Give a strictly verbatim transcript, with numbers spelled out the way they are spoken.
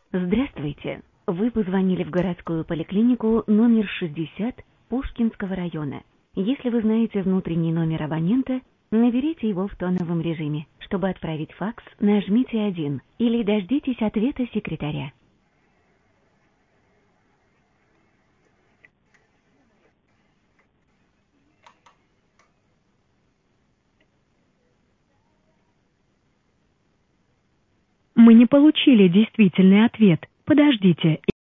Здравствуйте. Вы позвонили в городскую поликлинику номер шестьдесят Пушкинского района. Если вы знаете внутренний номер абонента, наберите его в тоновом режиме. Чтобы отправить факс, нажмите один или дождитесь ответа секретаря. Мы не получили действительный ответ. Подождите.